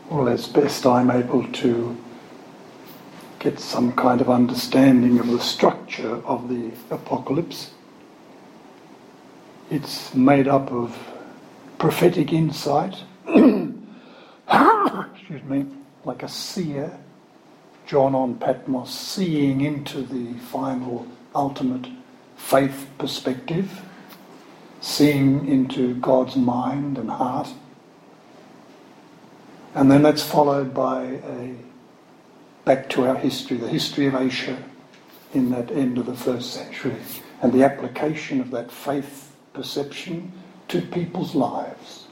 well, as best I'm able to get some kind of understanding of the structure of the apocalypse, it's made up of prophetic insight, excuse me, like a seer, John on Patmos, seeing into the final, ultimate faith perspective, seeing into God's mind and heart. And then that's followed by back to our history, the history of Asia in that end of the first century, and the application of that faith perception to people's lives.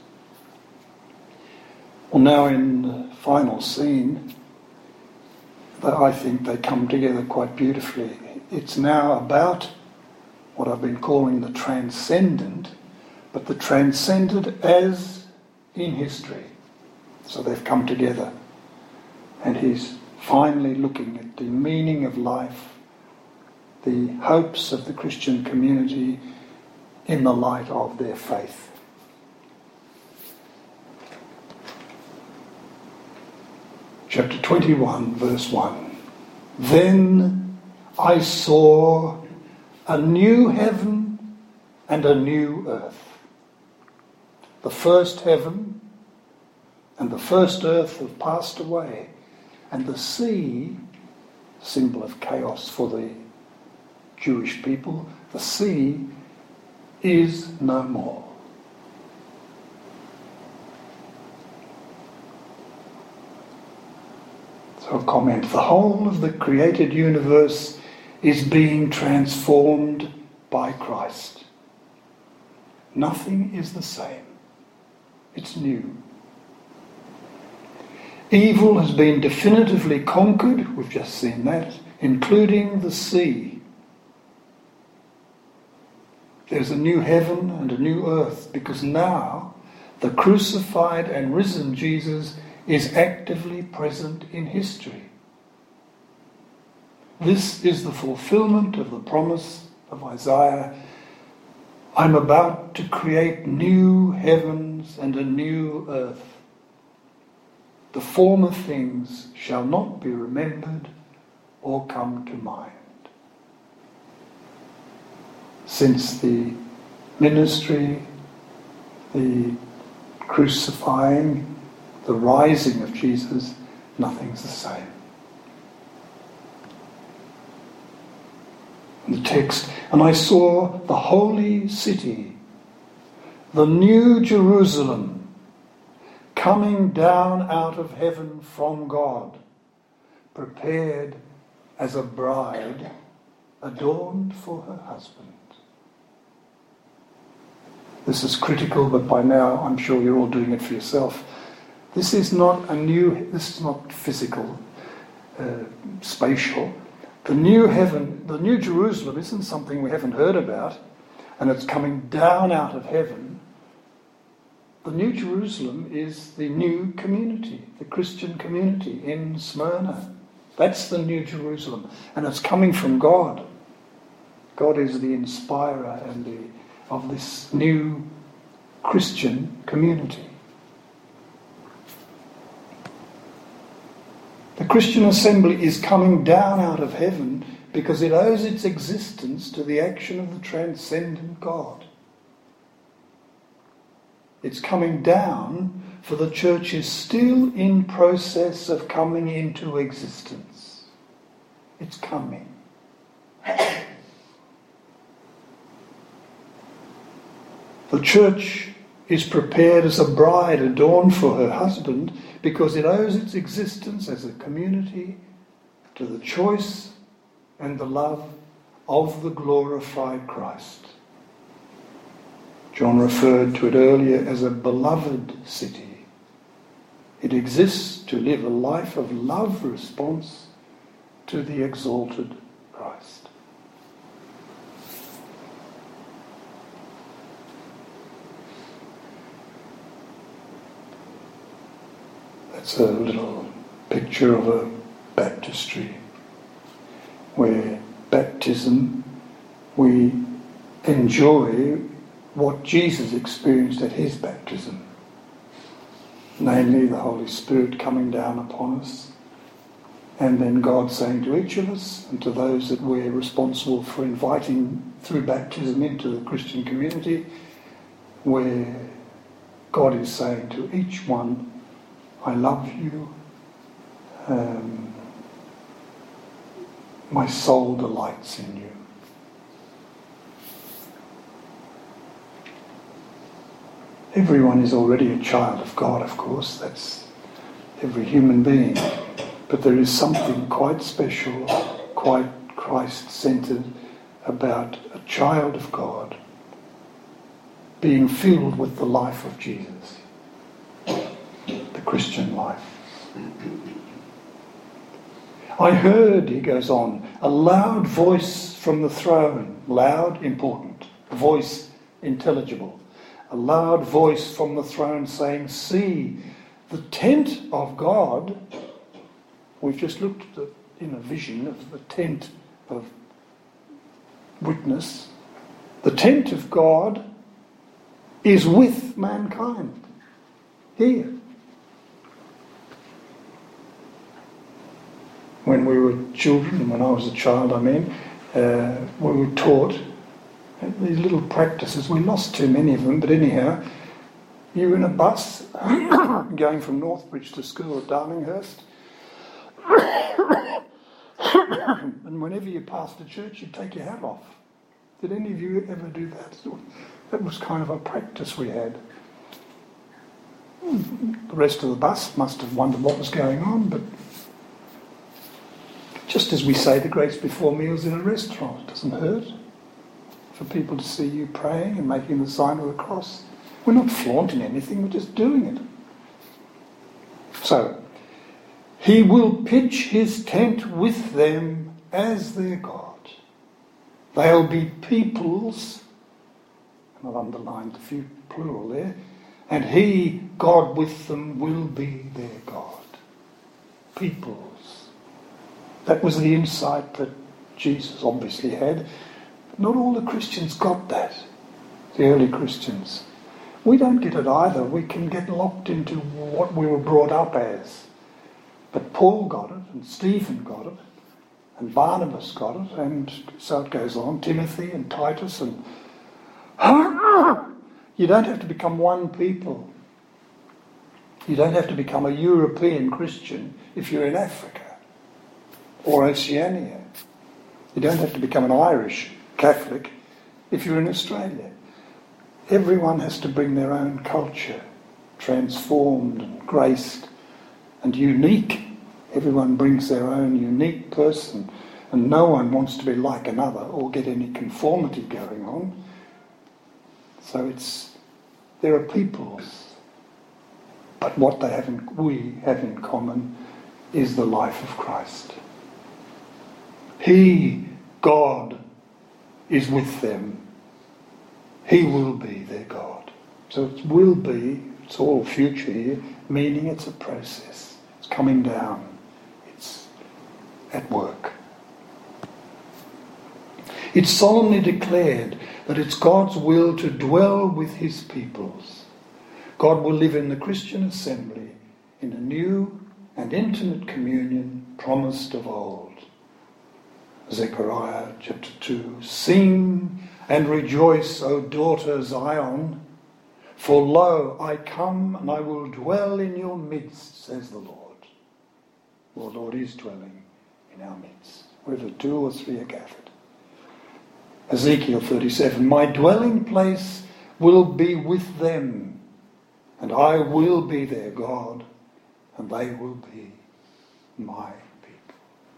Well, now in the final scene, I think they come together quite beautifully. It's now about what I've been calling the transcendent, but the transcendent as in history. So they've come together, and he's finally looking at the meaning of life, the hopes of the Christian community in the light of their faith. Chapter 21, verse 1. Then I saw a new heaven and a new earth. The first heaven and the first earth have passed away, and the sea, symbol of chaos for the Jewish people, the sea is no more. So a comment, the whole of the created universe is being transformed by Christ. Nothing is the same. It's new. Evil has been definitively conquered, we've just seen that, including the sea. There's a new heaven and a new earth, because now the crucified and risen Jesus is actively present in history. This is the fulfillment of the promise of Isaiah. I'm about to create new heavens and a new earth. The former things shall not be remembered or come to mind. Since the ministry, the crucifying, the rising of Jesus, nothing's the same. The text, and I saw the holy city, the new Jerusalem, coming down out of heaven from God, prepared as a bride adorned for her husband. This is critical, but by now I'm sure you're all doing it for yourself. This is not physical, spatial. The new heaven, the new Jerusalem isn't something we haven't heard about, and it's coming down out of heaven. The new Jerusalem is the new community, the Christian community in Smyrna. That's the new Jerusalem, and it's coming from God. God is the inspirer of this new Christian community. The Christian assembly is coming down out of heaven because it owes its existence to the action of the transcendent God. It's coming down for the church is still in process of coming into existence. It's coming. The church is prepared as a bride adorned for her husband because it owes its existence as a community to the choice and the love of the glorified Christ. John referred to it earlier as a beloved city. It exists to live a life of love response to the exalted Christ. That's a little picture of a baptistry where baptism, we enjoy what Jesus experienced at his baptism. namely the Holy Spirit coming down upon us, and then God saying to each of us and to those that we're responsible for inviting through baptism into the Christian community, where God is saying to each one, I love you, my soul delights in you. Everyone is already a child of God, of course, that's every human being. But there is something quite special, quite Christ-centred about a child of God being filled with the life of Jesus, the Christian life. I heard, he goes on, a loud voice from the throne. Loud, important. Voice, intelligible. A loud voice from the throne saying, see, the tent of God. We've just looked at in a vision of the tent of witness. The tent of God is with mankind. Here. When we were children, when I was a child, we were taught these little practices. We lost too many of them, but anyhow, you're in a bus going from Northbridge to school at Darlinghurst, and whenever you passed a church, you take your hat off. Did any of you ever do that? That was kind of a practice we had. The rest of the bus must have wondered what was going on, but just as we say the grace before meals in a restaurant, it doesn't hurt for people to see you praying and making the sign of the cross. We're not flaunting anything, we're just doing it. So, he will pitch his tent with them as their God. They'll be peoples, and I've underlined a few plural there, and he, God with them, will be their God. Peoples. That was the insight that Jesus obviously had. But not all the Christians got that, the early Christians. We don't get it either. We can get locked into what we were brought up as. But Paul got it, and Stephen got it, and Barnabas got it, and so it goes on, Timothy and Titus, and you don't have to become one people. You don't have to become a European Christian if you're in Africa or Oceania. You don't have to become an Irish Catholic if you're in Australia. Everyone has to bring their own culture, transformed and graced and unique. Everyone brings their own unique person, and no one wants to be like another or get any conformity going on. So there are peoples, but what we have in common is the life of Christ. He, God, is with them. He will be their God. So it will be, it's all future here, meaning it's a process. It's coming down. It's at work. It's solemnly declared that it's God's will to dwell with his peoples. God will live in the Christian assembly in a new and intimate communion promised of old. Zechariah chapter 2. Sing and rejoice, O daughter Zion, for lo, I come and I will dwell in your midst, says the Lord. The Lord is dwelling in our midst, wherever 2 or 3 are gathered. Ezekiel 37, my dwelling place will be with them, and I will be their God, and they will be my people.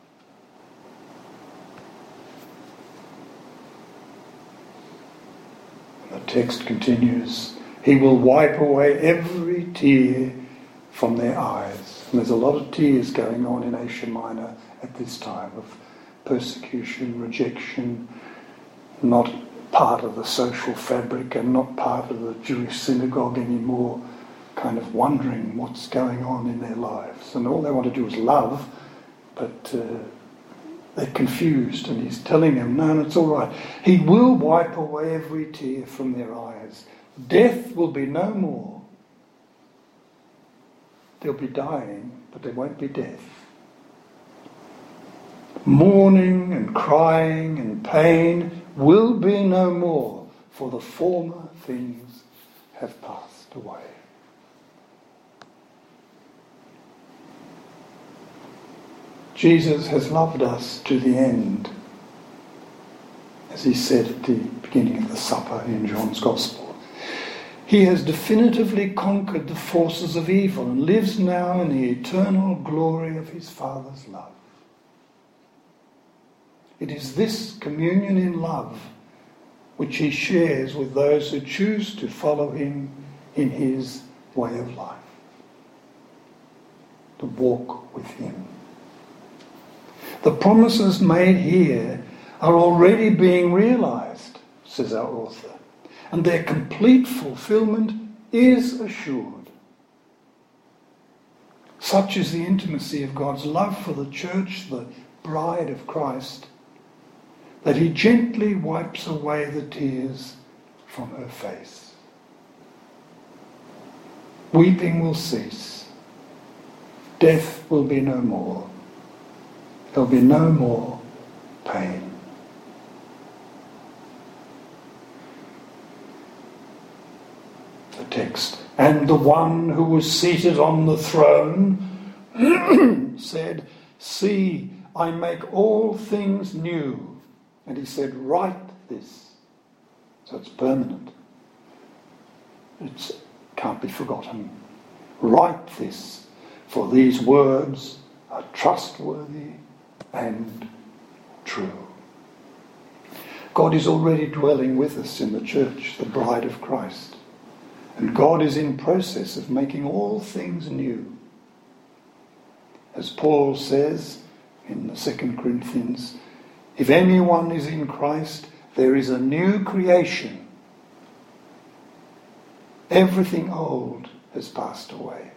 And the text continues, he will wipe away every tear from their eyes. And there's a lot of tears going on in Asia Minor at this time of persecution, rejection, not part of the social fabric and not part of the Jewish synagogue anymore, kind of wondering what's going on in their lives. And all they want to do is love, but they're confused, and he's telling them, no, it's all right. He will wipe away every tear from their eyes. Death will be no more. There'll be dying, but there won't be death. Mourning and crying and pain will be no more, for the former things have passed away. Jesus has loved us to the end, as he said at the beginning of the supper in John's Gospel. He has definitively conquered the forces of evil and lives now in the eternal glory of his Father's love. It is this communion in love which he shares with those who choose to follow him in his way of life, to walk with him. The promises made here are already being realized, says our author, and their complete fulfillment is assured. Such is the intimacy of God's love for the church, the bride of Christ, that he gently wipes away the tears from her face. Weeping will cease. Death will be no more. There'll be no more pain. The text. And the one who was seated on the throne said, "See, I make all things new." And he said, "Write this." So it's permanent. It can't be forgotten. "Write this, for these words are trustworthy and true." God is already dwelling with us in the church, the bride of Christ. And God is in process of making all things new. As Paul says in the 2 Corinthians, if anyone is in Christ, there is a new creation. Everything old has passed away.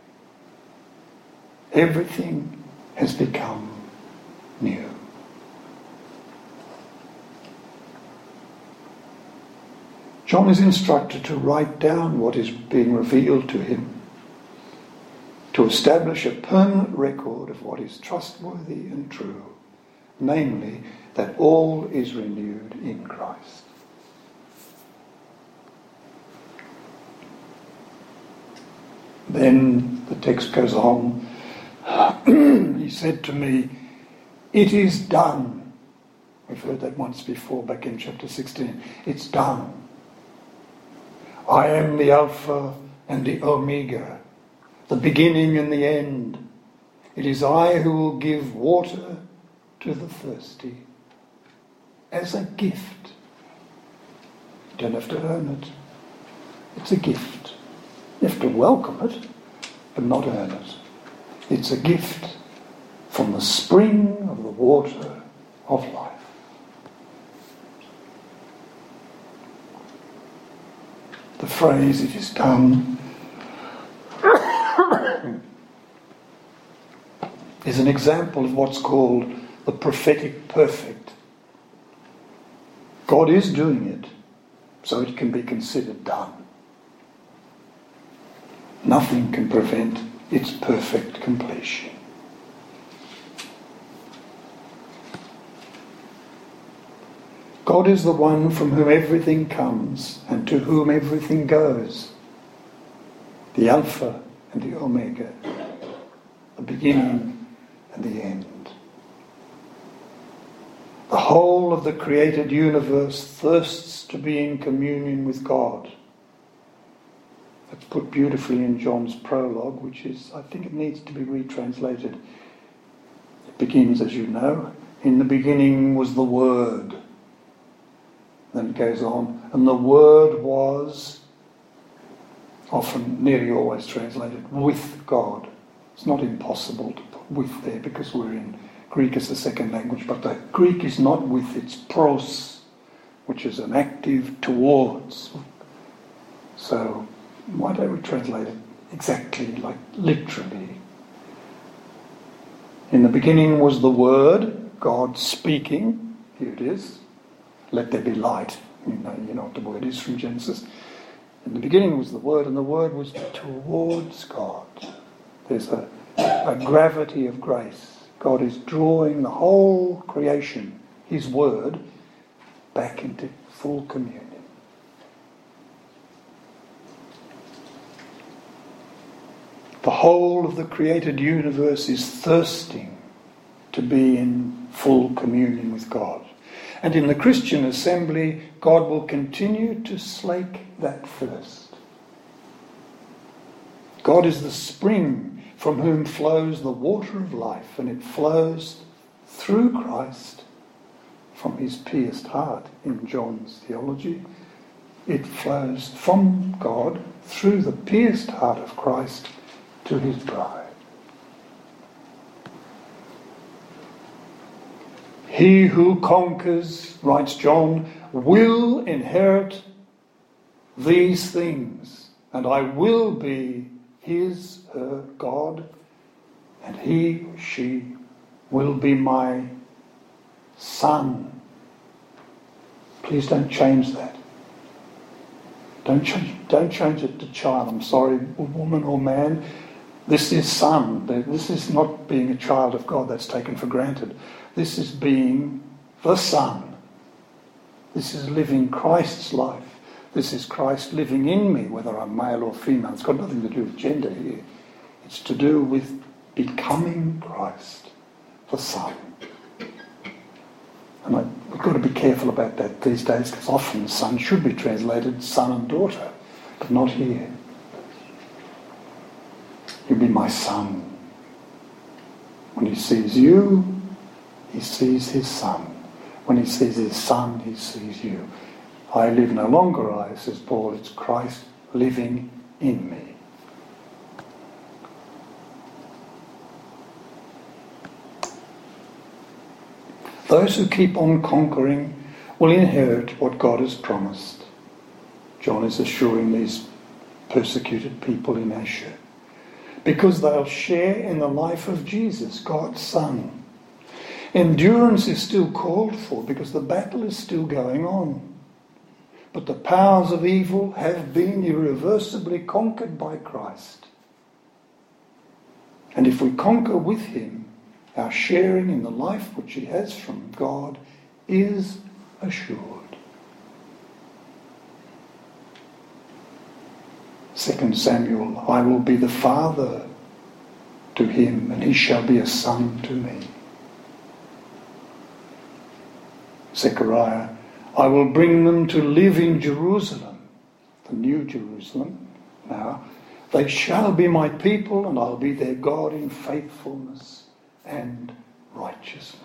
Everything has become new. John is instructed to write down what is being revealed to him, to establish a permanent record of what is trustworthy and true, namely, that all is renewed in Christ. Then the text goes on. He said to me, "It is done." We've heard that once before, back in chapter 16. It's done. "I am the Alpha and the Omega, the beginning and the end. It is I who will give water to the thirsty as a gift." You don't have to earn it. It's a gift. You have to welcome it, but not earn it. It's a gift from the spring of the water of life. The phrase, "it is done," is an example of what's called the prophetic perfect. God is doing it, so it can be considered done. Nothing can prevent its perfect completion. God is the one from whom everything comes and to whom everything goes. The Alpha and the Omega, the beginning and the end. The whole of the created universe thirsts to be in communion with God. That's put beautifully in John's prologue, which is, I think it needs to be retranslated. It begins, as you know, "In the beginning was the Word." Then it goes on, "and the Word was," often, nearly always translated, "with God." It's not impossible to put "with" there because we're in Greek as a second language, but the Greek is not "with," it's "pros," which is an active "towards." So why don't we translate it exactly, like literally? "In the beginning was the Word," God speaking. Here it is. "Let there be light." You know what the word is from Genesis. In the beginning was the Word, and the Word was towards God. There's a gravity of grace. God is drawing the whole creation, his word, back into full communion. The whole of the created universe is thirsting to be in full communion with God. And in the Christian assembly, God will continue to slake that thirst. God is the spring from whom flows the water of life, and it flows through Christ from his pierced heart in John's theology. It flows from God through the pierced heart of Christ to his bride. He who conquers, writes John, will inherit these things, and I will be his, her God, and he, she, will be my son. Please don't change that. Don't change it to child. I'm sorry, woman or man. This is son. This is not being a child of God. That's taken for granted. This is being the son. This is living Christ's life. This is Christ living in me, whether I'm male or female. It's got nothing to do with gender here. It's to do with becoming Christ, the Son. And we've got to be careful about that these days, because often son should be translated son and daughter, but not here. You'll be my son. When he sees you, he sees his son. When he sees his son, he sees you. I live no longer I, says Paul, it's Christ living in me. Those who keep on conquering will inherit what God has promised. John is assuring these persecuted people in Asia, because they'll share in the life of Jesus, God's Son. Endurance is still called for because the battle is still going on. But the powers of evil have been irreversibly conquered by Christ. And if we conquer with him, our sharing in the life which he has from God is assured. 2 Samuel, I will be the father to him, and he shall be a son to me. Zechariah, I will bring them to live in Jerusalem, the new Jerusalem. Now, they shall be my people, and I'll be their God in faithfulness and righteousness.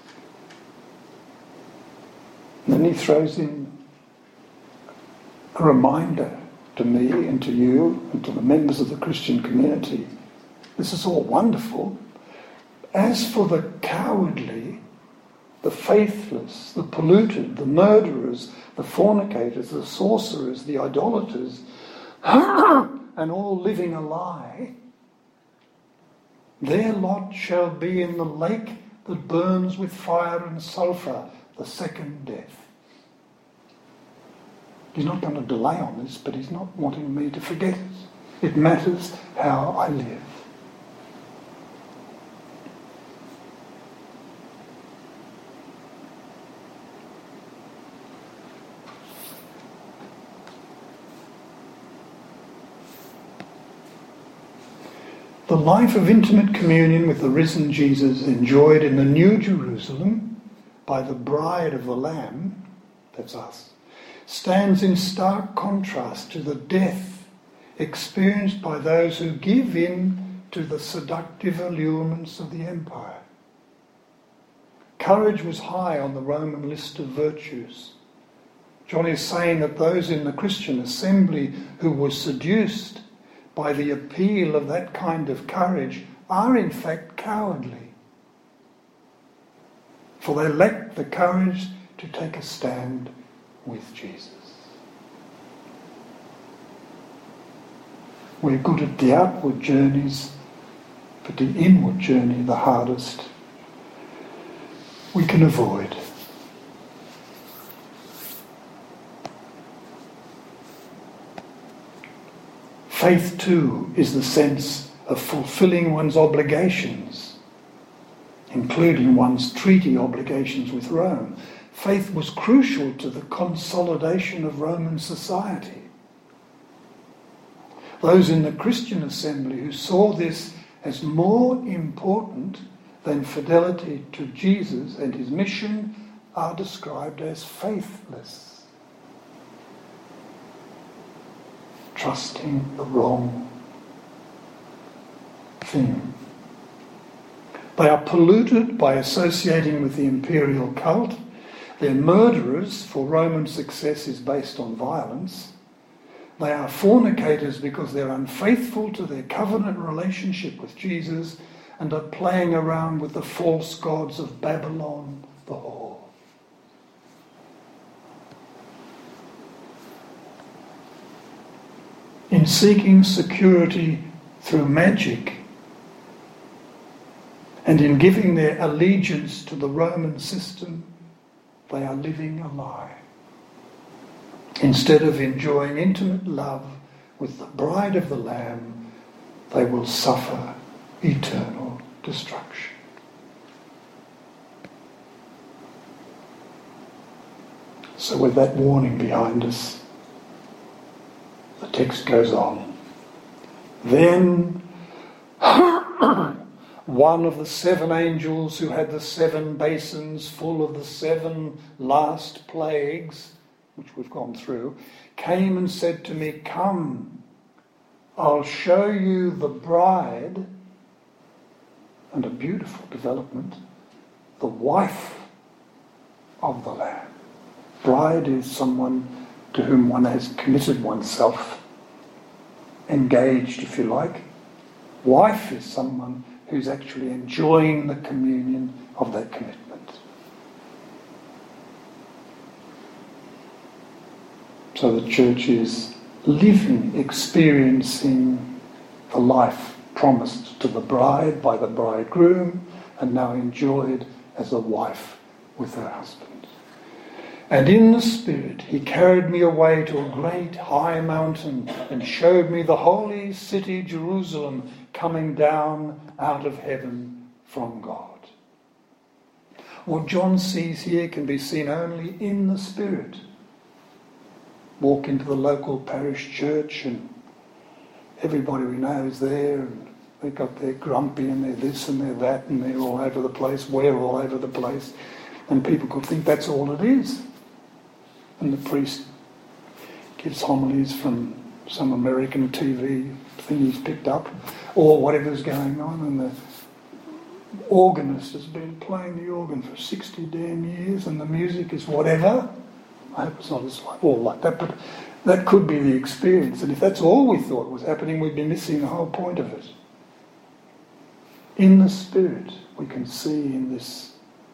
And then he throws in a reminder to me and to you and to the members of the Christian community. This is all wonderful. As for the cowardly, the faithless, the polluted, the murderers, the fornicators, the sorcerers, the idolaters, and all living a lie, their lot shall be in the lake that burns with fire and sulphur, the second death. He's not going to delay on this, but he's not wanting me to forget it. It matters how I live. The life of intimate communion with the risen Jesus enjoyed in the New Jerusalem by the bride of the Lamb, that's us, stands in stark contrast to the death experienced by those who give in to the seductive allurements of the empire. Courage was high on the Roman list of virtues. John is saying that those in the Christian assembly who were seduced by the appeal of that kind of courage are in fact cowardly. For they lack the courage to take a stand with Jesus. We're good at the outward journeys, but the inward journey, the hardest, we can avoid. Faith too is the sense of fulfilling one's obligations, including one's treaty obligations with Rome. Faith was crucial to the consolidation of Roman society. Those in the Christian assembly who saw this as more important than fidelity to Jesus and his mission are described as faithless, trusting the wrong thing. They are polluted by associating with the imperial cult. They're murderers, for Roman success is based on violence. They are fornicators because they're unfaithful to their covenant relationship with Jesus and are playing around with the false gods of Babylon the whore. In seeking security through magic and in giving their allegiance to the Roman system, they are living a lie. Instead of enjoying intimate love with the bride of the Lamb, they will suffer eternal destruction. So with that warning behind us, the text goes on. Then one of the 7 angels who had the 7 basins full of the 7 last plagues, which we've gone through, came and said to me, "Come, I'll show you the bride," and a beautiful development, the wife of the Lamb. Bride is someone to whom one has committed oneself, engaged, if you like. Wife is someone who's actually enjoying the communion of that commitment. So the church is living, experiencing the life promised to the bride by the bridegroom and now enjoyed as a wife with her husband. And in the Spirit he carried me away to a great high mountain and showed me the holy city Jerusalem coming down out of heaven from God. What John sees here can be seen only in the Spirit. Walk into the local parish church and everybody we know is there, and they've got their grumpy and their this and their that and they're all over the place, we're all over the place, and people could think that's all it is. And the priest gives homilies from some American TV thing he's picked up, or whatever's going on, and the organist has been playing the organ for 60 damn years and the music is whatever. I hope it's not all like that, but that could be the experience. And if that's all we thought was happening, we'd be missing the whole point of it. In the Spirit, we can see in this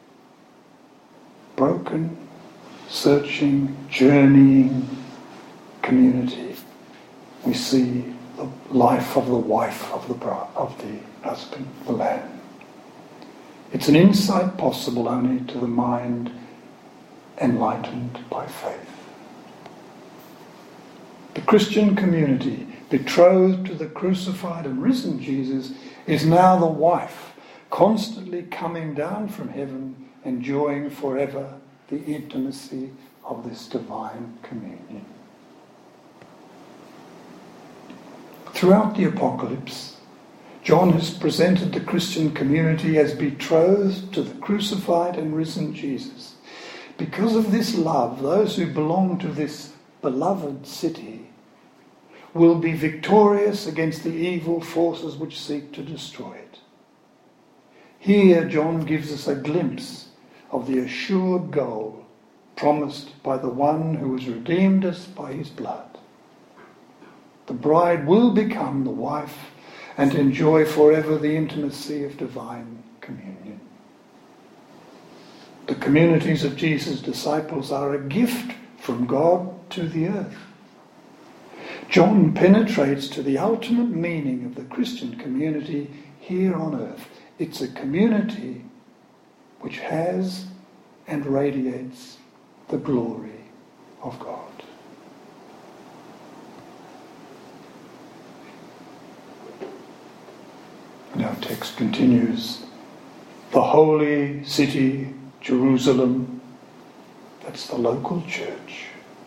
broken, searching, journeying community, we see the life of the wife of the husband, the Lamb. It's an insight possible only to the mind enlightened by faith. The Christian community, betrothed to the crucified and risen Jesus, is now the wife, constantly coming down from heaven, enjoying forever the intimacy of this divine communion. Throughout the Apocalypse, John has presented the Christian community as betrothed to the crucified and risen Jesus. Because of this love, those who belong to this beloved city will be victorious against the evil forces which seek to destroy it. Here, John gives us a glimpse of the assured goal promised by the one who has redeemed us by his blood. The bride will become the wife and enjoy forever the intimacy of divine communion. The communities of Jesus' disciples are a gift from God to the earth. John penetrates to the ultimate meaning of the Christian community here on earth. It's a community which has and radiates the glory of God. Our text continues. The holy city, Jerusalem, that's the local church,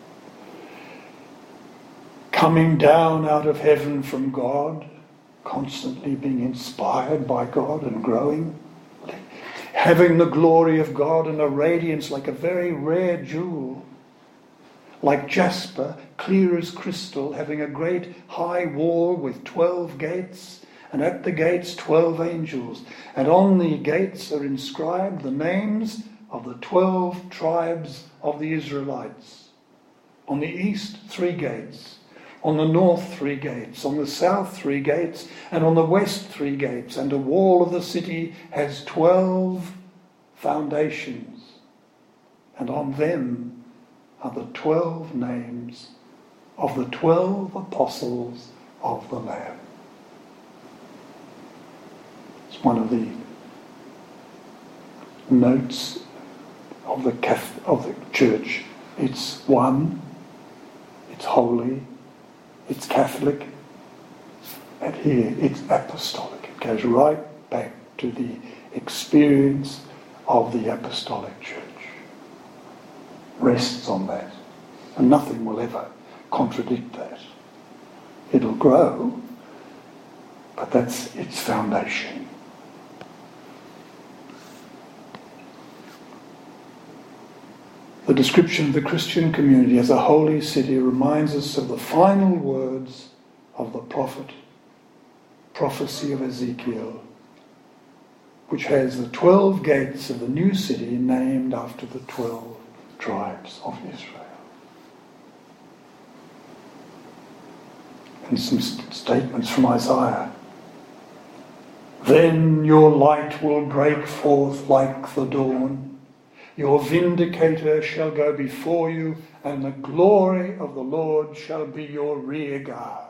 coming down out of heaven from God, constantly being inspired by God and growing, having the glory of God and a radiance like a very rare jewel, like jasper, clear as crystal, having a great high wall with 12 gates, and at the gates 12 angels, and on the gates are inscribed the names of the 12 tribes of the Israelites. On the east 3 gates, on the north 3 gates, on the south 3 gates, and on the west 3 gates, and a wall of the city has 12 foundations, and on them are the 12 names of the 12 apostles of the Lamb. It's one of the notes of the church. It's one, it's holy, it's Catholic, and here it's apostolic. It goes right back to the experience of the apostolic church. Rests on that, and nothing will ever contradict that. It'll grow, but that's its foundation. The description of the Christian community as a holy city reminds us of the final words of the prophecy of Ezekiel, which has the 12 gates of the new city named after the 12 tribes of Israel. And some statements from Isaiah. Then your light will break forth like the dawn. Your vindicator shall go before you, and the glory of the Lord shall be your rear guard.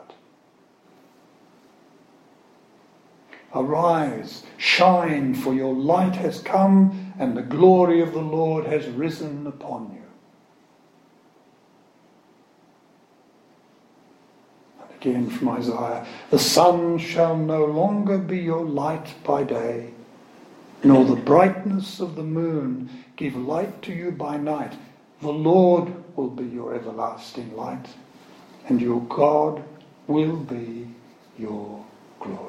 Arise, shine, for your light has come, and the glory of the Lord has risen upon you. And again from Isaiah, the sun shall no longer be your light by day, nor the brightness of the moon give light to you by night. The Lord will be your everlasting light, and your God will be your glory.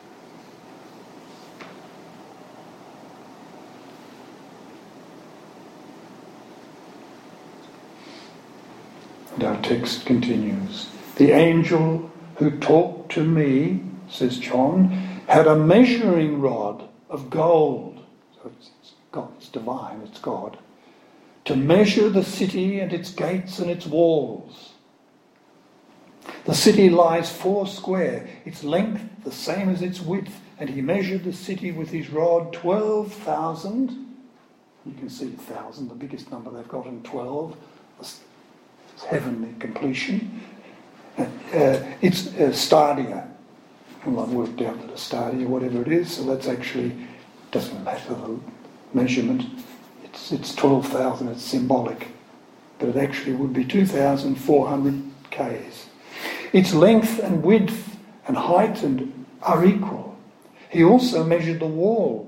And our text continues. The angel who talked to me, says John, had a measuring rod of gold. So it's divine, it's God. To measure the city and its gates and its walls. The city lies 4 square, its length the same as its width, and he measured the city with his rod 12,000. You can see 1,000, the biggest number they've got in 12. It's heavenly completion. It's stadia. Well, I've worked out that a stadia, whatever it is, so that's actually, doesn't matter the measurement. It's 12,000, it's symbolic. But it actually would be 2,400 k's. Its length and width and height are equal. He also measured the wall,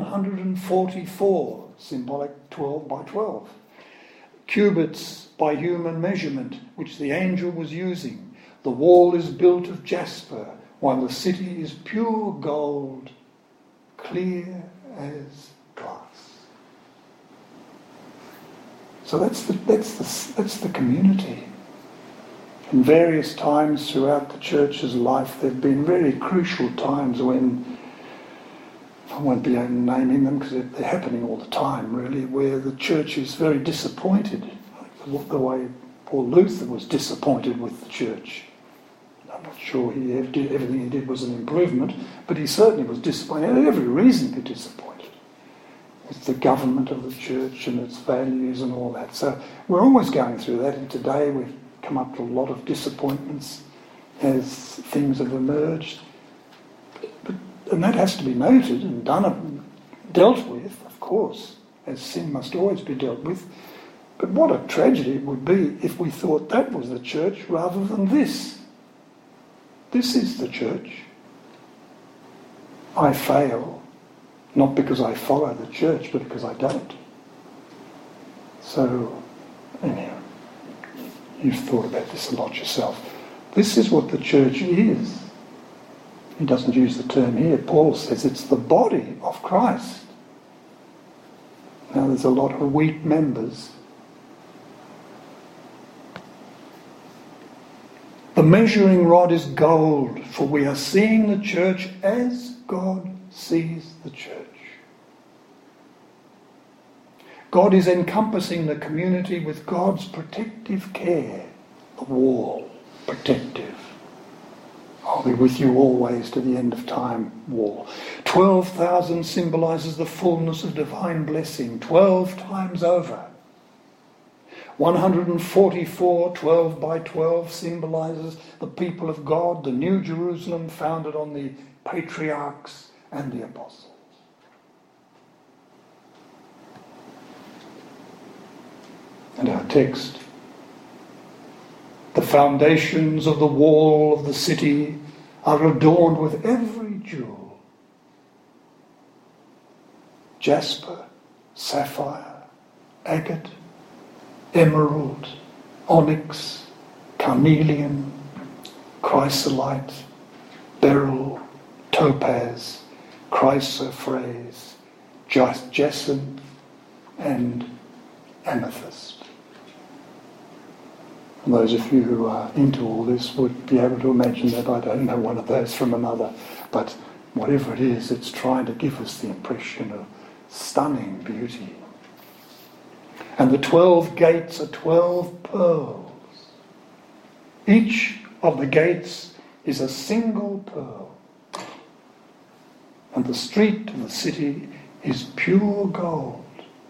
144, symbolic 12 by 12. Cubits by human measurement, which the angel was using. The wall is built of jasper, while the city is pure gold, clear as glass. So that's the community. In various times throughout the church's life, there have been very crucial times when, I won't be naming them because they're happening all the time really, where the church is very disappointed. Like the way Paul Luther was disappointed with the church. I'm not sure everything he did was an improvement, but he certainly was disappointed. He had every reason to be disappointed. It's the government of the church and its values and all that. So we're always going through that, and today we've come up to a lot of disappointments as things have emerged. And that has to be noted and dealt with, of course, as sin must always be dealt with. But what a tragedy it would be if we thought that was the church rather than this. This is the church. I fail, not because I follow the church, but because I don't. So, anyhow, you've thought about this a lot yourself. This is what the church is. He doesn't use the term here. Paul says it's the body of Christ. Now there's a lot of weak members. The measuring rod is gold, for we are seeing the church as God sees the church. God is encompassing the community with God's protective care. The wall, protective. I'll be with you always to the end of time, wall. 12,000 symbolises the fullness of divine blessing, 12 times over. 144, 12 by 12, symbolises the people of God, the New Jerusalem founded on the patriarchs and the apostles. And our text, the foundations of the wall of the city are adorned with every jewel. Jasper, sapphire, agate, emerald, onyx, carnelian, chrysolite, beryl, topaz, chrysoprase, jacinth, and amethyst. And those of you who are into all this would be able to imagine that I don't know one of those from another, but whatever it is, it's trying to give us the impression of stunning beauty. And the 12 gates are 12 pearls. Each of the gates is a single pearl. And the street of the city is pure gold,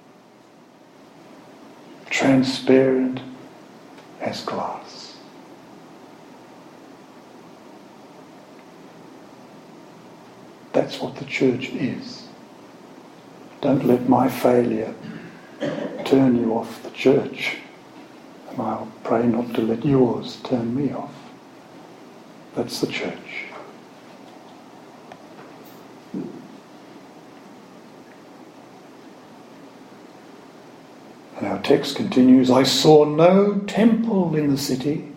transparent as glass. That's what the church is. Don't let my failure turn you off the church, and I'll pray not to let yours turn me off. That's the church. And our text continues, I saw no temple in the city.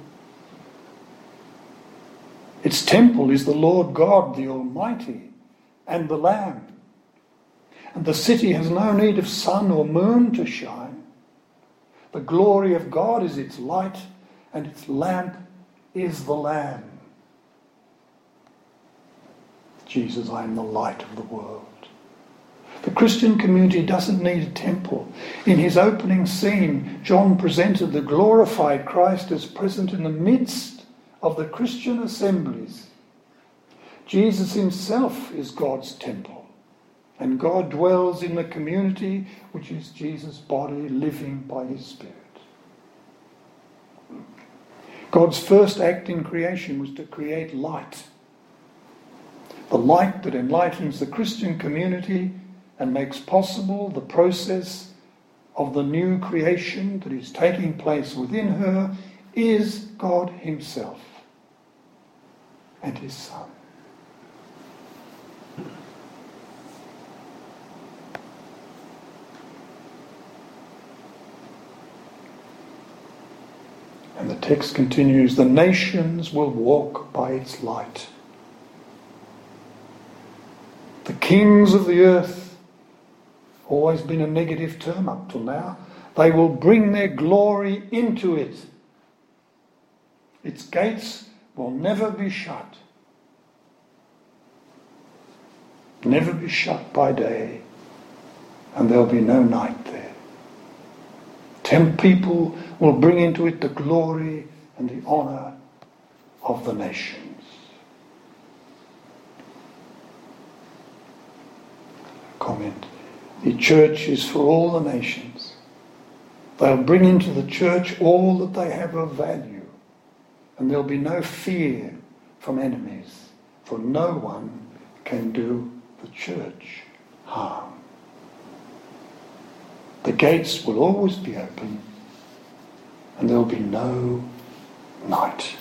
Its temple is the Lord God, the Almighty, and the Lamb. And the city has no need of sun or moon to shine. The glory of God is its light, and its lamp is the Lamb. Jesus, I am the light of the world. The Christian community doesn't need a temple. In his opening scene, John presented the glorified Christ as present in the midst of the Christian assemblies. Jesus himself is God's temple, and God dwells in the community, which is Jesus' body living by his Spirit. God's first act in creation was to create light. The light that enlightens the Christian community and makes possible the process of the new creation that is taking place within her is God himself and his Son. And the text continues, the nations will walk by its light. The kings of the earth, always been a negative term up till now, they will bring their glory into it. Its gates will never be shut. Never be shut by day, and there'll be no night there. 10 people will bring into it the glory and the honour of the nations. Comment. The church is for all the nations. They'll bring into the church all that they have of value, and there'll be no fear from enemies, for no one can do the church harm. The gates will always be open, and there'll be no night.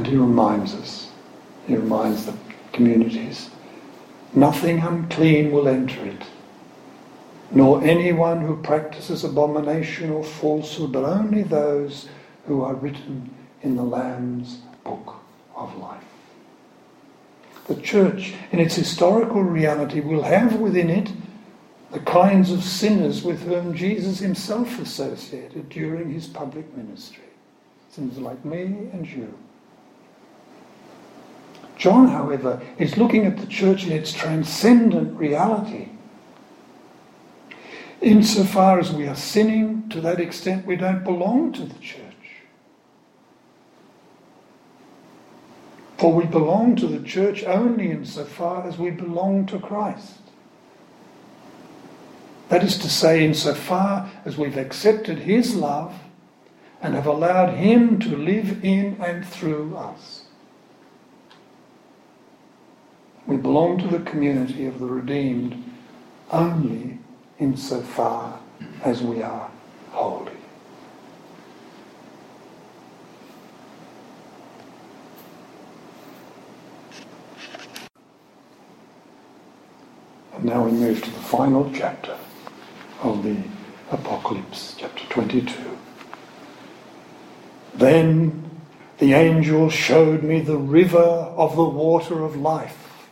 And he reminds the communities, nothing unclean will enter it, nor anyone who practices abomination or falsehood, but only those who are written in the Lamb's book of life. The church, in its historical reality, will have within it the kinds of sinners with whom Jesus himself associated during his public ministry. Sinners like me and you. John, however, is looking at the church in its transcendent reality. Insofar as we are sinning, to that extent we don't belong to the church. For we belong to the church only insofar as we belong to Christ. That is to say, insofar as we've accepted his love and have allowed him to live in and through us. We belong to the community of the redeemed only insofar as we are holy. And now we move to the final chapter of the Apocalypse, chapter 22. Then the angel showed me the river of the water of life,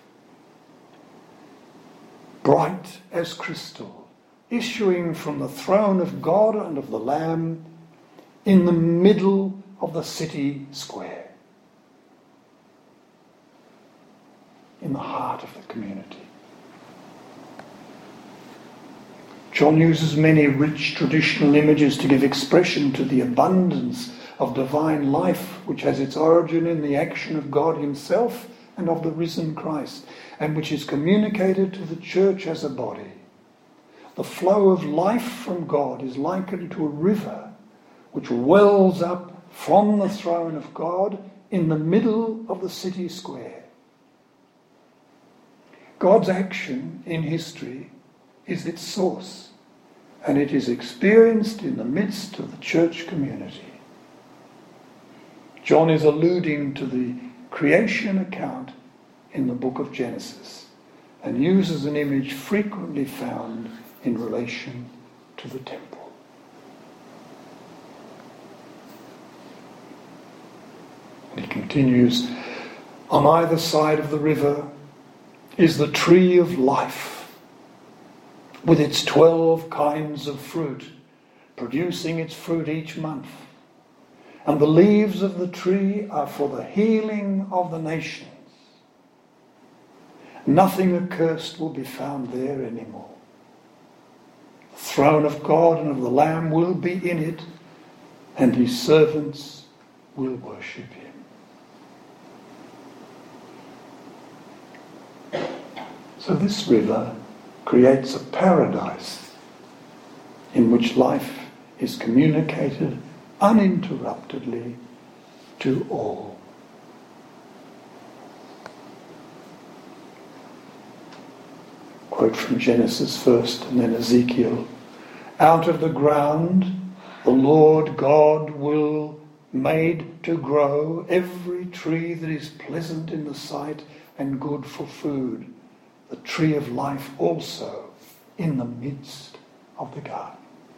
bright as crystal, issuing from the throne of God and of the Lamb in the middle of the city square, in the heart of the community. John uses many rich traditional images to give expression to the abundance of divine life, which has its origin in the action of God himself and of the risen Christ, and which is communicated to the church as a body. The flow of life from God is likened to a river which wells up from the throne of God in the middle of the city square. God's action in history is its source, and it is experienced in the midst of the church community. John is alluding to the creation account in the book of Genesis and uses an image frequently found in relation to the temple. And he continues, on either side of the river is the tree of life, with its 12 kinds of fruit, producing its fruit each month. And the leaves of the tree are for the healing of the nations. Nothing accursed will be found there anymore. The throne of God and of the Lamb will be in it, and his servants will worship him. So this river creates a paradise in which life is communicated uninterruptedly to all. Quote from Genesis first and then Ezekiel. Out of the ground the Lord God will made to grow every tree that is pleasant in the sight and good for food, the tree of life also in the midst of the garden.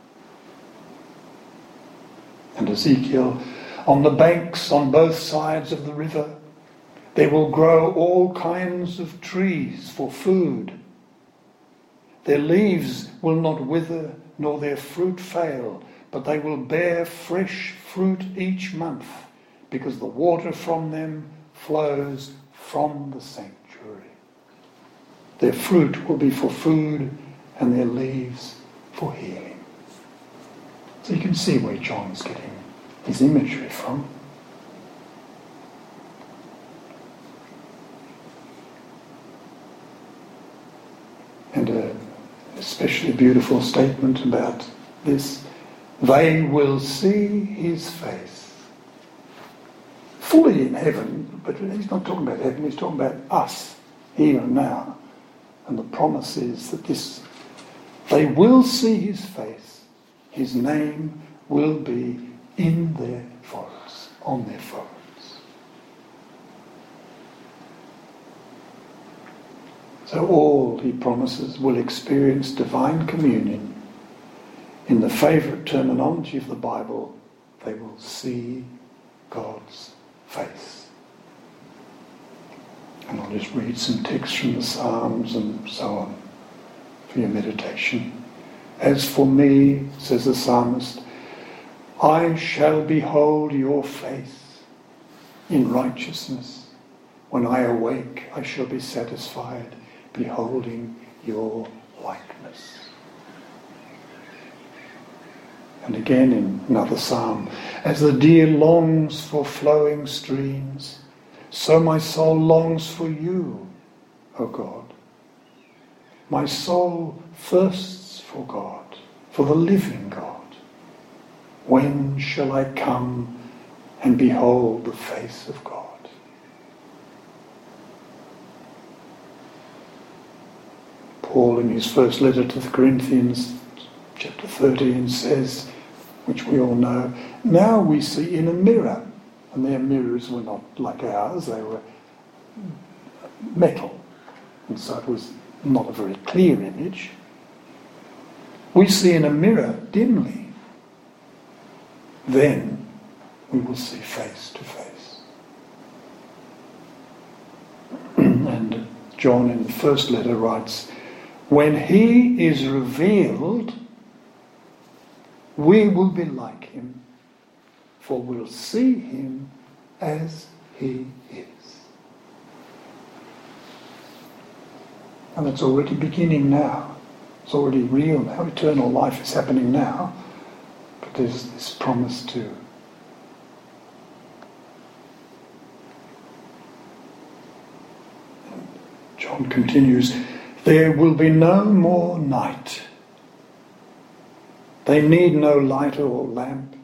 And Ezekiel, on the banks on both sides of the river, there will grow all kinds of trees for food. Their leaves will not wither, nor their fruit fail, but they will bear fresh fruit each month, because the water from them flows from the sanctuary. Their fruit will be for food, and their leaves for healing. So you can see where John's getting his imagery from. And an especially beautiful statement about this. They will see his face. Fully in heaven, but he's not talking about heaven, he's talking about us, here and now. And the promise is that they will see his face. His name will be in their foreheads, on their foreheads. So all, he promises, will experience divine communion. In the favourite terminology of the Bible, they will see God's face. And I'll just read some texts from the Psalms and so on for your meditation. As for me, says the psalmist, I shall behold your face in righteousness. When I awake, I shall be satisfied, beholding your likeness. And again in another psalm, as the deer longs for flowing streams, so my soul longs for you, O God. My soul thirsts for God, for the living God. When shall I come and behold the face of God? Paul, in his first letter to the Corinthians, chapter 13, says, which we all know, now we see in a mirror. And their mirrors were not like ours, they were metal. And so it was not a very clear image. We see in a mirror dimly. Then we will see face to face. And John in the first letter writes, when he is revealed, we will be like him, for we'll see him as he is. And it's already beginning now. It's already real now. Eternal life is happening now. But there's this promise too. And John continues, there will be no more night. They need no light or lamp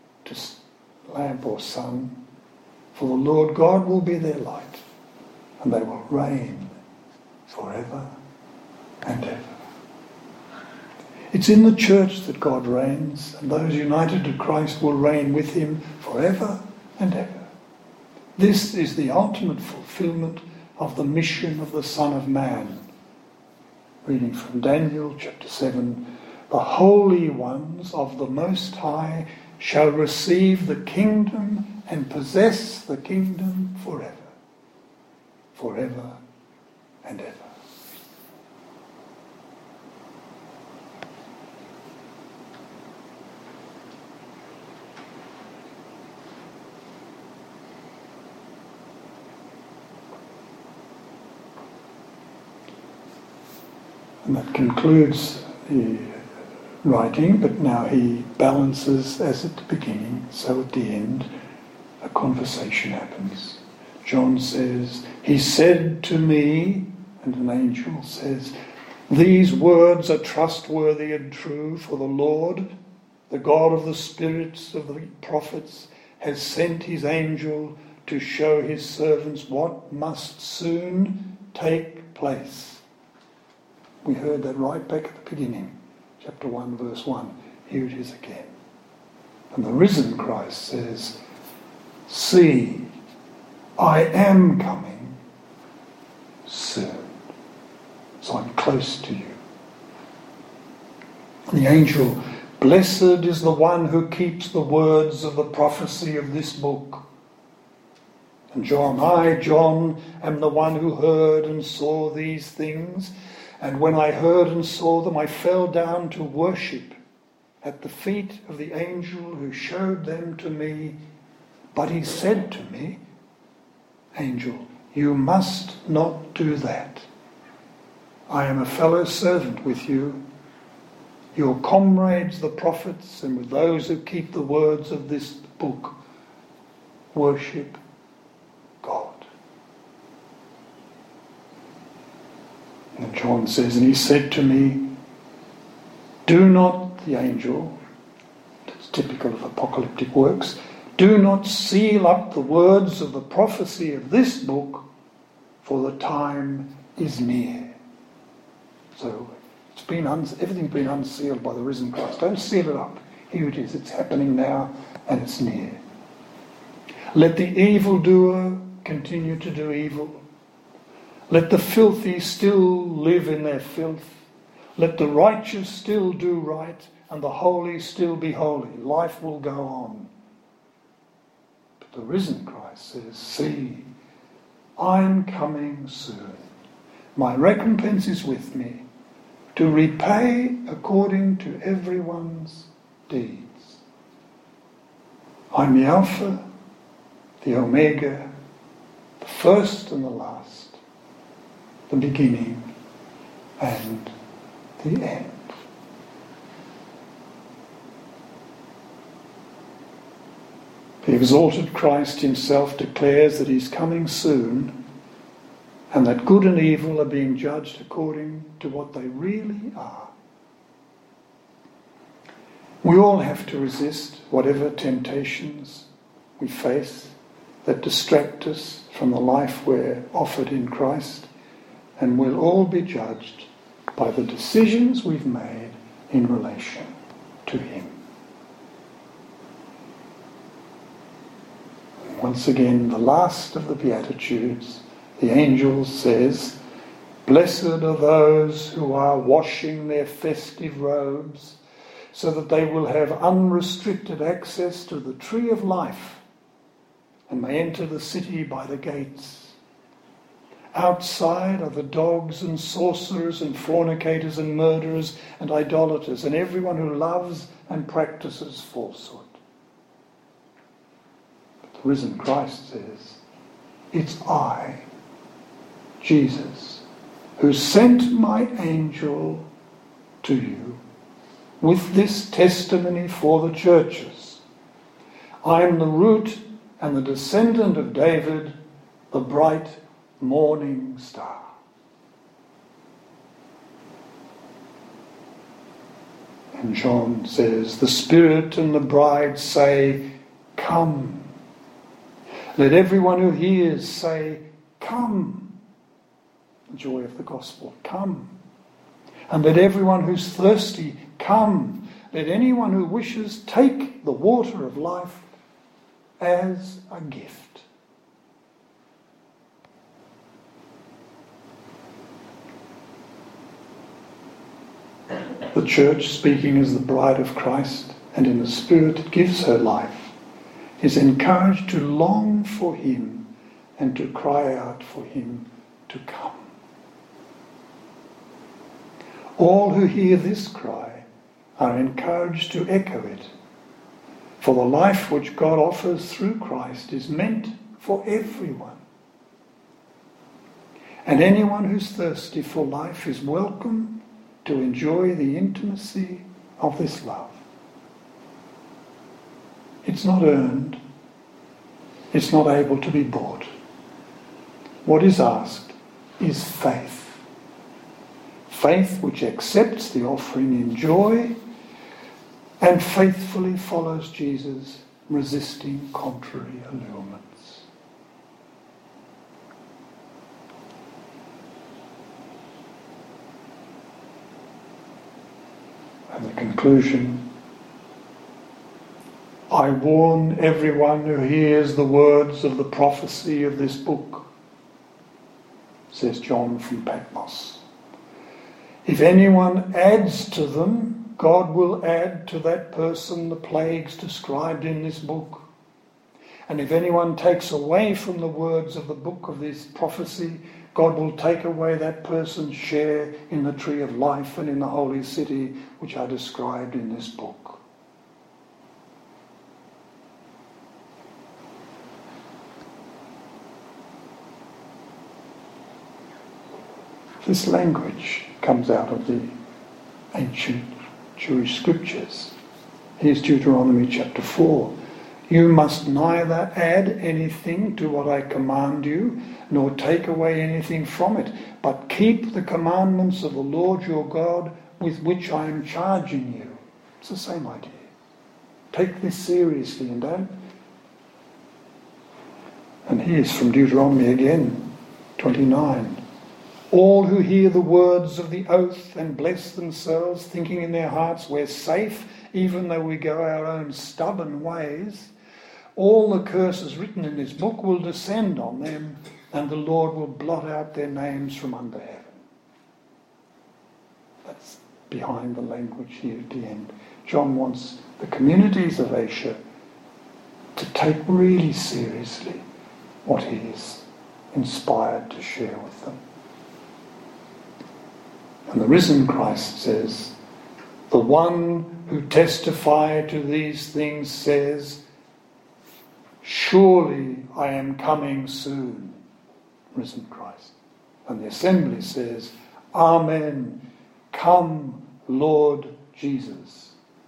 or sun, for the Lord God will be their light, and they will reign forever and ever. It's in the church that God reigns, and those united to Christ will reign with him forever and ever. This is the ultimate fulfillment of the mission of the Son of Man. Reading from Daniel chapter 7, the holy ones of the Most High shall receive the kingdom and possess the kingdom forever, forever and ever. And that concludes the writing, but now he balances as at the beginning, so at the end a conversation happens. John says, he said to me, and an angel says, these words are trustworthy and true, for the Lord, the God of the spirits of the prophets, has sent his angel to show his servants what must soon take place. We heard that right back at the beginning. Chapter 1, verse 1. Here it is again. And the risen Christ says, see, I am coming soon. So I'm close to you. And the angel, blessed is the one who keeps the words of the prophecy of this book. And John, I, John, am the one who heard and saw these things. And when I heard and saw them, I fell down to worship at the feet of the angel who showed them to me. But he said to me, angel, you must not do that. I am a fellow servant with you, your comrades the prophets, and with those who keep the words of this book. Worship God. And John says, and he said to me, do not, the angel, that's typical of apocalyptic works, do not seal up the words of the prophecy of this book, for the time is near. So everything's been unsealed by the risen Christ. Don't seal it up. Here it is. It's happening now, and it's near. Let the evildoer continue to do evil, Let the filthy still live in their filth. Let the righteous still do right, and the holy still be holy. Life will go on. But the risen Christ says, see, I'm coming soon. My recompense is with me, to repay according to everyone's deeds. I'm the Alpha, the Omega, the first and the last, the beginning and the end. The exalted Christ himself declares that he's coming soon, and that good and evil are being judged according to what they really are. We all have to resist whatever temptations we face that distract us from the life we're offered in Christ, and we'll all be judged by the decisions we've made in relation to him. Once again, the last of the Beatitudes, the angel says, blessed are those who are washing their festive robes, so that they will have unrestricted access to the tree of life and may enter the city by the gates. Outside are the dogs and sorcerers and fornicators and murderers and idolaters and everyone who loves and practices falsehood. But the risen Christ says, it's I, Jesus, who sent my angel to you with this testimony for the churches. I am the root and the descendant of David, the bright morning star. And John says, the Spirit and the bride say, come. Let everyone who hears say, come. The joy of the gospel, come. And let everyone who's thirsty come. Let anyone who wishes take the water of life as a gift. The church, speaking as the bride of Christ and in the Spirit gives her life, is encouraged to long for him and to cry out for him to come. All who hear this cry are encouraged to echo it, for the life which God offers through Christ is meant for everyone. And anyone who's thirsty for life is welcome to enjoy the intimacy of this love. It's not earned. It's not able to be bought. What is asked is faith. Faith which accepts the offering in joy and faithfully follows Jesus, resisting contrary allurements. And the conclusion, I warn everyone who hears the words of the prophecy of this book, says John from Patmos. If anyone adds to them, God will add to that person the plagues described in this book. And if anyone takes away from the words of the book of this prophecy, God will take away that person's share in the tree of life and in the holy city, which are described in this book. This language comes out of the ancient Jewish scriptures. Here's Deuteronomy chapter 4. You must neither add anything to what I command you, nor take away anything from it, but keep the commandments of the Lord your God with which I am charging you. It's the same idea. Take this seriously and don't. And here's from Deuteronomy again, 29. All who hear the words of the oath and bless themselves, thinking in their hearts, we're safe, even though we go our own stubborn ways, all the curses written in this book will descend on them and the Lord will blot out their names from under heaven. That's behind the language here at the end. John wants the communities of Asia to take really seriously what he is inspired to share with them. And the risen Christ says, the one who testified to these things says, surely I am coming soon, risen Christ. And the assembly says, Amen, come Lord Jesus.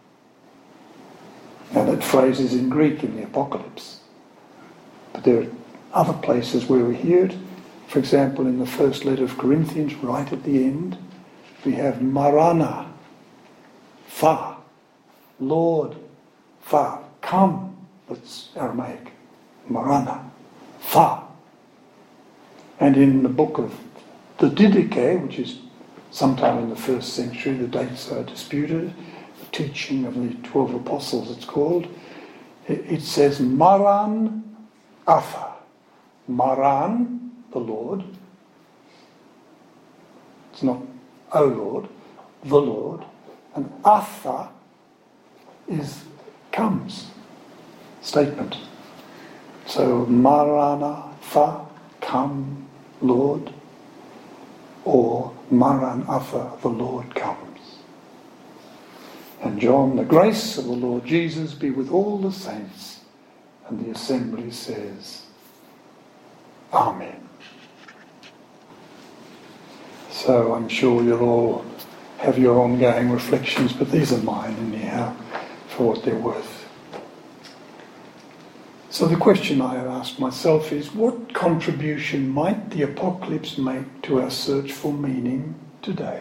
Now that phrase is in Greek in the Apocalypse. But there are other places where we hear it. For example, in the first letter of Corinthians, right at the end, we have Marana, Fa, Lord, Fa, come. That's Aramaic. Marana, Fa. And in the book of the Didache, which is sometime in the 1st century, the dates are disputed, the teaching of the 12 apostles it's called, it says Maran Atha. Maran, the Lord. It's not O Lord, the Lord. And Atha is comes, statement. So Maranatha, come Lord, or Maranatha, the Lord comes. And John, the grace of the Lord Jesus be with all the saints. And the assembly says, Amen. So I'm sure you'll all have your ongoing reflections, but these are mine anyhow, for what they're worth. So the question I have asked myself is, what contribution might the Apocalypse make to our search for meaning today?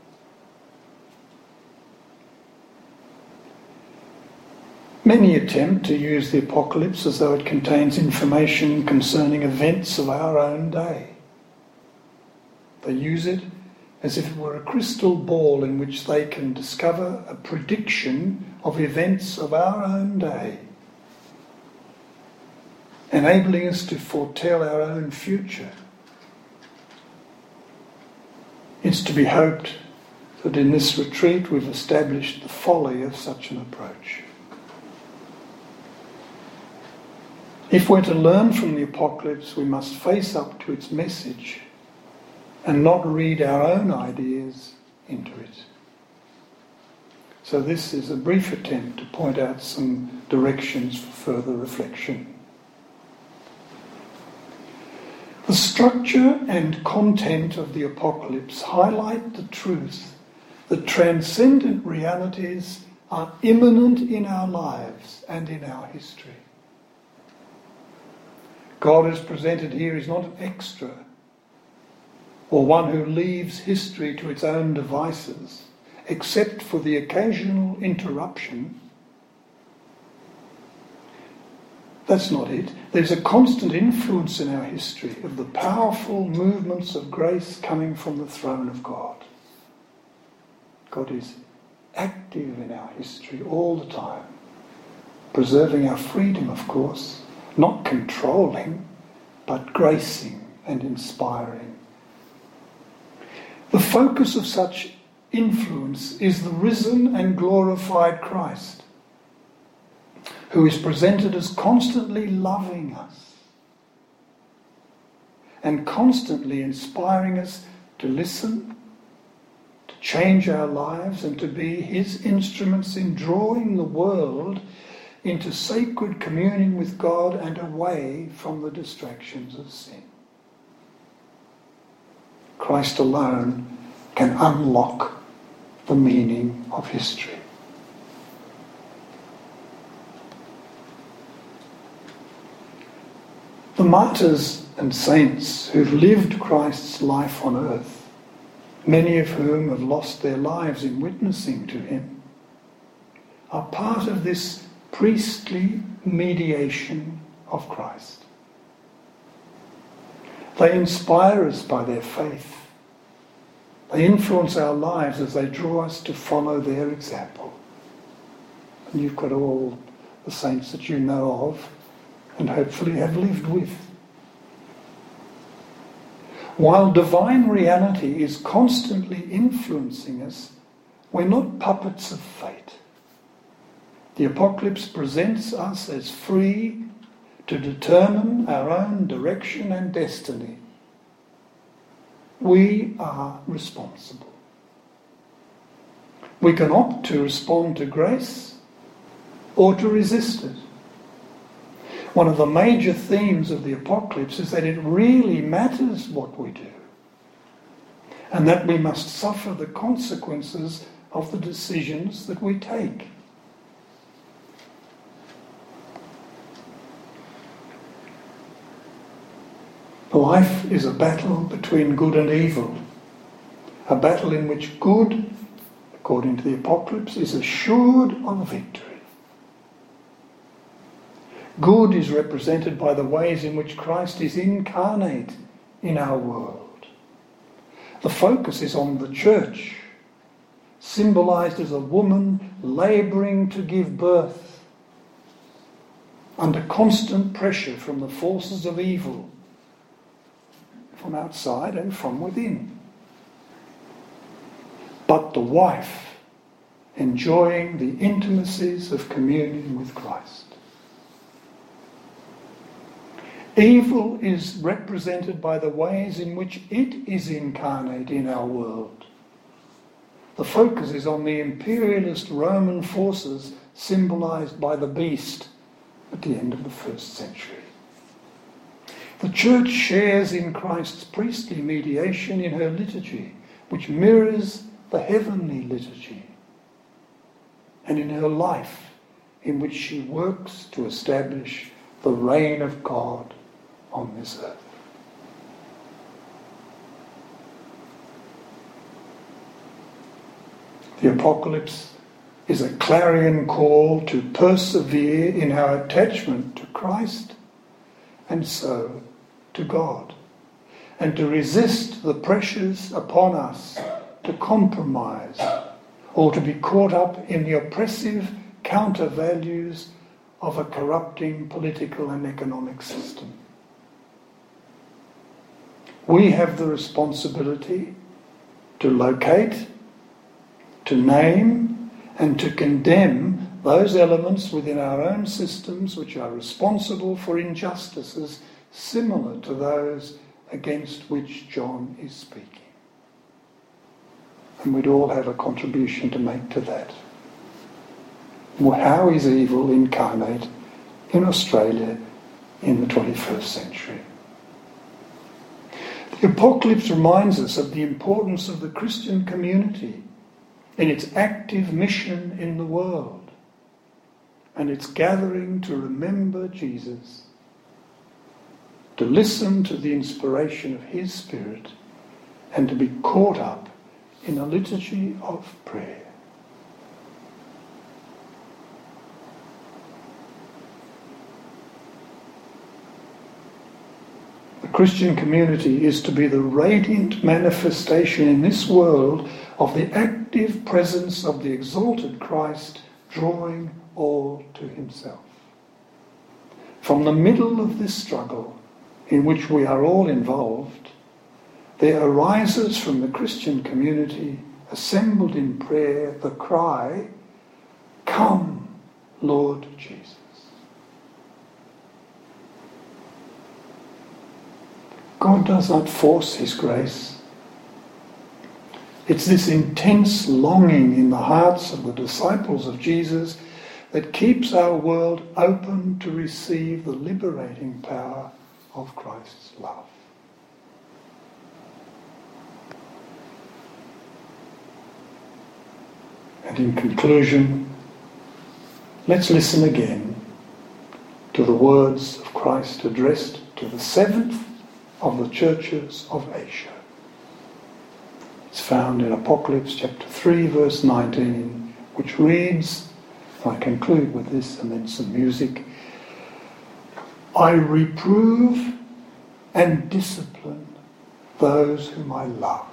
Many attempt to use the Apocalypse as though it contains information concerning events of our own day. They use it as if it were a crystal ball in which they can discover a prediction of events of our own day, enabling us to foretell our own future. It's to be hoped that in this retreat we've established the folly of such an approach. If we're to learn from the Apocalypse, we must face up to its message and not read our own ideas into it. So this is a brief attempt to point out some directions for further reflection. The structure and content of the Apocalypse highlight the truth that transcendent realities are immanent in our lives and in our history. God as presented here is not an extra or one who leaves history to its own devices, except for the occasional interruption. That's not it. There's a constant influence in our history of the powerful movements of grace coming from the throne of God. God is active in our history all the time, preserving our freedom, of course, not controlling, but gracing and inspiring. The focus of such influence is the risen and glorified Christ, who is presented as constantly loving us and constantly inspiring us to listen, to change our lives, and to be his instruments in drawing the world into sacred communion with God and away from the distractions of sin. Christ alone can unlock the meaning of history. The martyrs and saints who've lived Christ's life on earth, many of whom have lost their lives in witnessing to him, are part of this priestly mediation of Christ. They inspire us by their faith. They influence our lives as they draw us to follow their example. And you've got all the saints that you know of and hopefully have lived with. While divine reality is constantly influencing us, we're not puppets of fate. The apocalypse presents us as free to determine our own direction and destiny. We are responsible. We can opt to respond to grace or to resist it. One of the major themes of the apocalypse is that it really matters what we do, and that we must suffer the consequences of the decisions that we take. Life is a battle between good and evil, a battle in which good, according to the apocalypse, is assured of victory. Good is represented by the ways in which Christ is incarnate in our world. The focus is on the church, symbolised as a woman labouring to give birth, under constant pressure from the forces of evil, from outside and from within. But the wife enjoying the intimacies of communion with Christ. Evil is represented by the ways in which it is incarnate in our world. The focus is on the imperialist Roman forces symbolised by the beast at the end of the 1st century. The Church shares in Christ's priestly mediation in her liturgy, which mirrors the heavenly liturgy, and in her life, in which she works to establish the reign of God on this earth. The apocalypse is a clarion call to persevere in our attachment to Christ and so to God, and to resist the pressures upon us to compromise or to be caught up in the oppressive counter-values of a corrupting political and economic system. We have the responsibility to locate, to name, and to condemn those elements within our own systems which are responsible for injustices similar to those against which John is speaking. And we'd all have a contribution to make to that. How is evil incarnate in Australia in the 21st century? The apocalypse reminds us of the importance of the Christian community in its active mission in the world and its gathering to remember Jesus, to listen to the inspiration of his Spirit, and to be caught up in a liturgy of prayer. The Christian community is to be the radiant manifestation in this world of the active presence of the exalted Christ, drawing all to himself. From the middle of this struggle, in which we are all involved, there arises from the Christian community assembled in prayer the cry, "Come, Lord Jesus." God does not force his grace. It's this intense longing in the hearts of the disciples of Jesus that keeps our world open to receive the liberating power of Christ's love. And in conclusion, let's listen again to the words of Christ addressed to the seventh of the churches of Asia. It's found in Apocalypse chapter 3, verse 19, which reads, I conclude with this and then some music, I reprove and discipline those whom I love.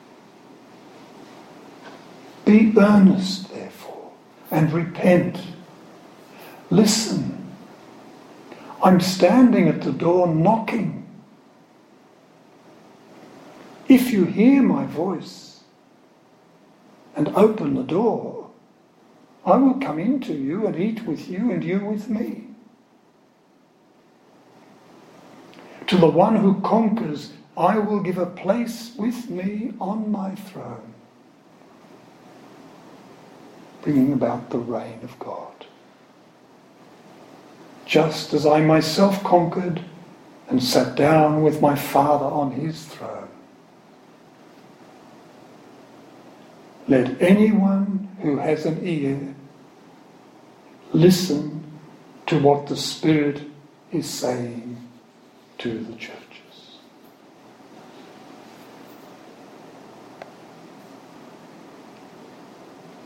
Be earnest, therefore, and repent. Listen, I'm standing at the door knocking. If you hear my voice and open the door, I will come into you and eat with you and you with me. To the one who conquers, I will give a place with me on my throne, bringing about the reign of God. Just as I myself conquered and sat down with my Father on his throne. Let anyone who has an ear listen to what the Spirit is saying to the church.